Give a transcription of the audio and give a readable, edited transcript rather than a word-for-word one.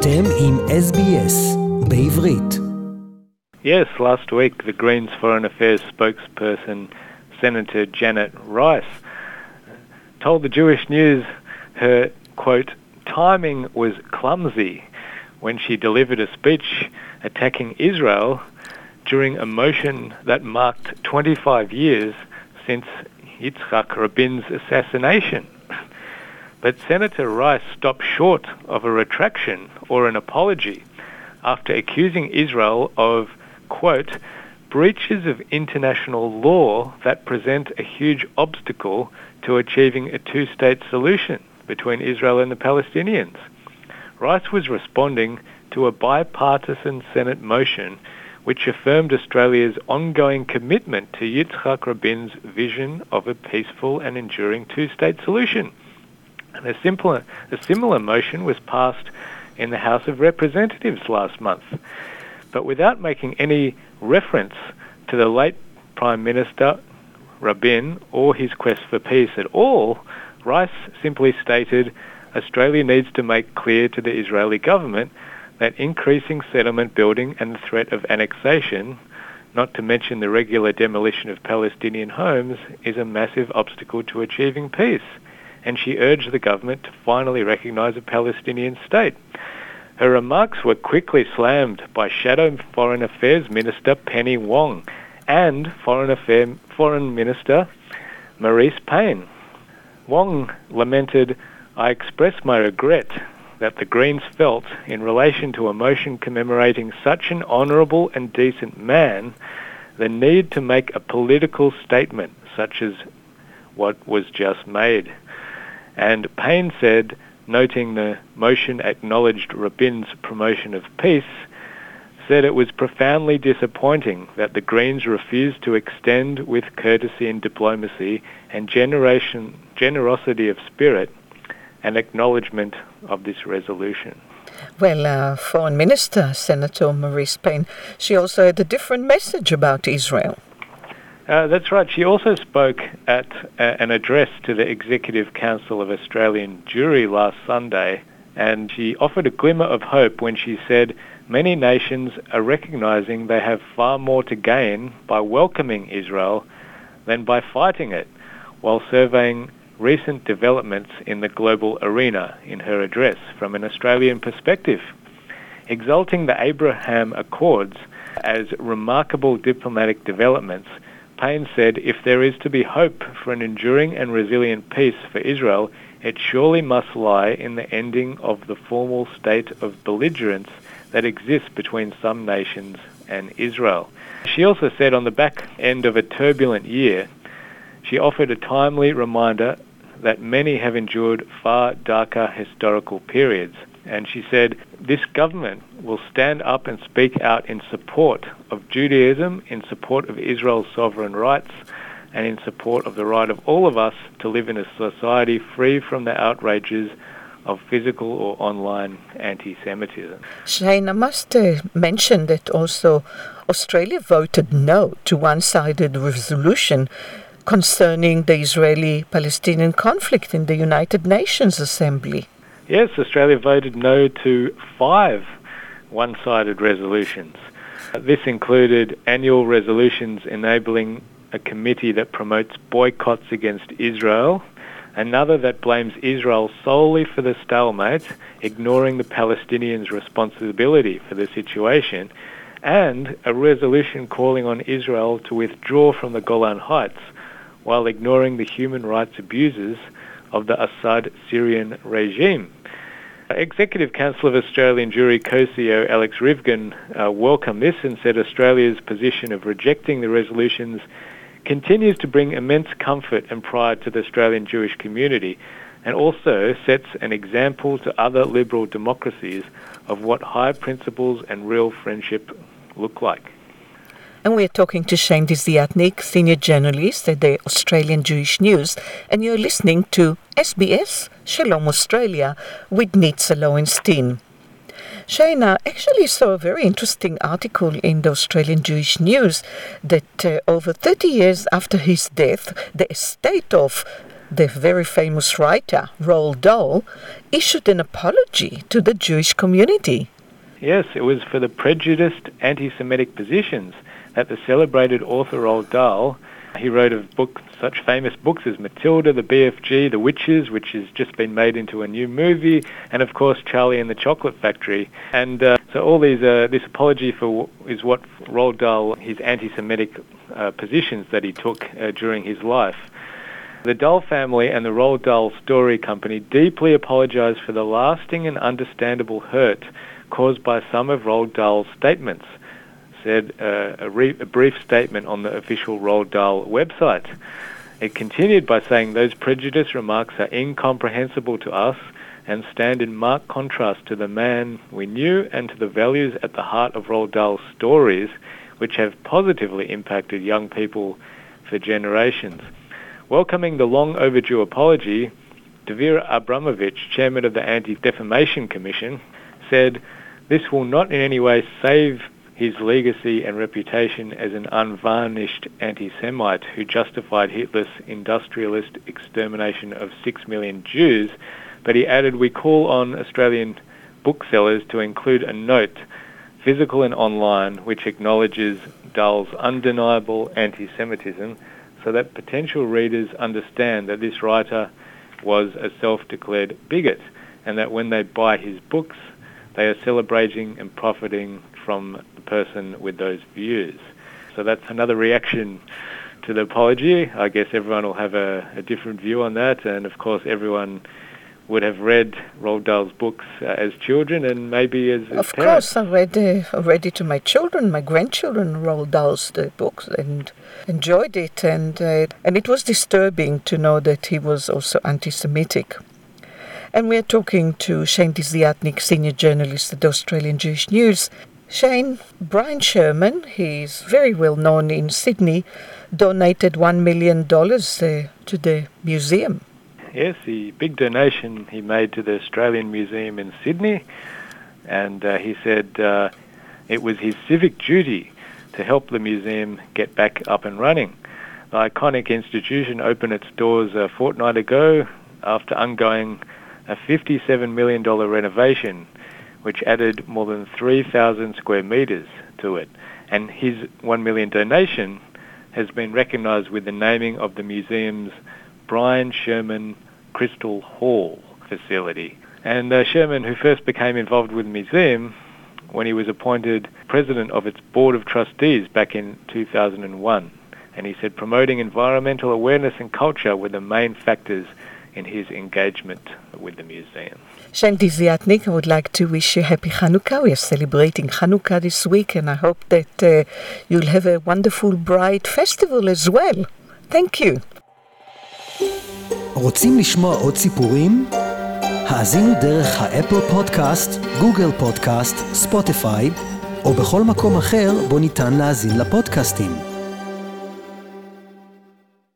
אתם עם SBS בעברית. Yes, last week the Greens Foreign Affairs spokesperson, Senator Janet Rice, told the Jewish News her, quote, timing was clumsy when she delivered a speech attacking Israel during a motion that marked 25 years since Yitzhak Rabin's assassination. But Senator Rice stopped short of a retraction or an apology after accusing Israel of, quote, breaches of international law that present a huge obstacle to achieving a two-state solution between Israel and the Palestinians. Rice was responding to a bipartisan Senate motion which affirmed Australia's ongoing commitment to Yitzhak Rabin's vision of a peaceful and enduring two-state solution. And a similar motion was passed in the House of Representatives last month. But without making any reference to the late Prime Minister Rabin or his quest for peace at all, Rice simply stated Australia needs to make clear to the Israeli government that increasing settlement building and the threat of annexation, not to mention the regular demolition of Palestinian homes, is a massive obstacle to achieving peace. And she urged the government to finally recognise a Palestinian state. Her remarks were quickly slammed by Shadow Foreign Affairs Minister Penny Wong and Foreign Minister Marise Payne. Wong lamented, "I express my regret that the Greens felt in relation to a motion commemorating such an honourable and decent man the need to make a political statement such as what was just made." And Payne said, noting the motion acknowledged Rabin's promotion of peace, said it was profoundly disappointing that the Greens refused to extend with courtesy and diplomacy and generosity of spirit an acknowledgement of this resolution. Well, Foreign Minister, Senator Marise Payne, she also had a different message about Israel. That's right. She also spoke at an address to the Executive Council of Australian Jewry last Sunday, and she offered a glimmer of hope when she said many nations are recognising they have far more to gain by welcoming Israel than by fighting it, while surveying recent developments in the global arena in her address from an Australian perspective. Exalting the Abraham Accords as remarkable diplomatic developments, Payne said if there is to be hope for an enduring and resilient peace for Israel, it surely must lie in the ending of the formal state of belligerence that exists between some nations and Israel. She also said on the back end of a turbulent year, she offered a timely reminder that many have endured far darker historical periods. And she said, this government will stand up and speak out in support of Judaism, in support of Israel's sovereign rights, and in support of the right of all of us to live in a society free from the outrages of physical or online anti-Semitism. Shane, I must mention that also Australia voted no to one-sided resolution concerning the Israeli-Palestinian conflict in the United Nations Assembly. Yes, Australia voted no to 5 one-sided resolutions. This included annual resolutions enabling a committee that promotes boycotts against Israel, another that blames Israel solely for the stalemate, ignoring the Palestinians' responsibility for the situation, and a resolution calling on Israel to withdraw from the Golan Heights while ignoring the human rights abuses of the Assad Syrian regime. Executive Council of Australian Jewry co-CEO Alex Rivgan welcomed this and said Australia's position of rejecting the resolutions continues to bring immense comfort and pride to the Australian Jewish community and also sets an example to other liberal democracies of what high principles and real friendship look like. And we're talking to Shane Desiatnik, Senior Journalist at the Australian Jewish News, and you're listening to SBS Shalom Australia with Nitza Lowenstein. Shane, I actually saw a very interesting article in the Australian Jewish News that over 30 years after his death, the estate of the very famous writer, Roald Dahl, issued an apology to the Jewish community. Yes, it was for the prejudiced anti-Semitic positions that the celebrated author Roald Dahl, he wrote of such famous books as Matilda, the BFG, The Witches, which has just been made into a new movie, and of course Charlie and the Chocolate Factory. And so all these, this apology is what Roald Dahl, his anti-Semitic positions that he took during his life. The Dahl family and the Roald Dahl Story Company deeply apologise for the lasting and understandable hurt caused by some of Roald Dahl's statements, said a brief statement on the official Roald Dahl website. It continued by saying those prejudiced remarks are incomprehensible to us and stand in marked contrast to the man we knew and to the values at the heart of Roald Dahl's stories, which have positively impacted young people for generations. Welcoming the long overdue apology, Dvir Abramovich, chairman of the Anti-Defamation Commission, said, "This will not in any way save his legacy and reputation as an unvarnished anti-Semite who justified Hitler's industrialist extermination of 6 million Jews," but he added, "We call on Australian booksellers to include a note, physical and online, which acknowledges Dahl's undeniable anti-Semitism so that potential readers understand that this writer was a self-declared bigot and that when they buy his books, they are celebrating and profiting from the person with those views." So that's another reaction to the apology. I guess everyone will have a different view on that, and of course everyone would have read Roald Dahl's books as children and maybe as Of parents. course, I read already to my children, my grandchildren, Roald Dahl's books and enjoyed it, and it was disturbing to know that he was also anti-Semitic. And we're talking to Shane Desiatnik, senior journalist at the Australian Jewish News. Shane, Brian Sherman, he's very well known in Sydney, donated $1 million to the museum. Yes, the big donation he made to the Australian Museum in Sydney, and he said it was his civic duty to help the museum get back up and running. The iconic institution opened its doors a fortnight ago after undergoing a $57 million renovation, which added more than 3,000 square metres to it. And his $1 million donation has been recognised with the naming of the museum's Brian Sherman Crystal Hall facility. And Sherman, who first became involved with the museum when he was appointed president of its board of trustees back in 2001. And he said promoting environmental awareness and culture were the main factors in his engagement with the museum. Shane Desiatnik, I would like to wish you happy Hanukkah. We are celebrating Hanukkah this week, and I hope that you'll have a wonderful, bright festival as well. Thank you. רוצים לשמוע עוד סיפורים? האזינו דרך האפל פודקאסט, גוגל פודקאסט, ספוטיפיי, או בכל מקום אחר בו ניתן להאזין לפודקאסטים.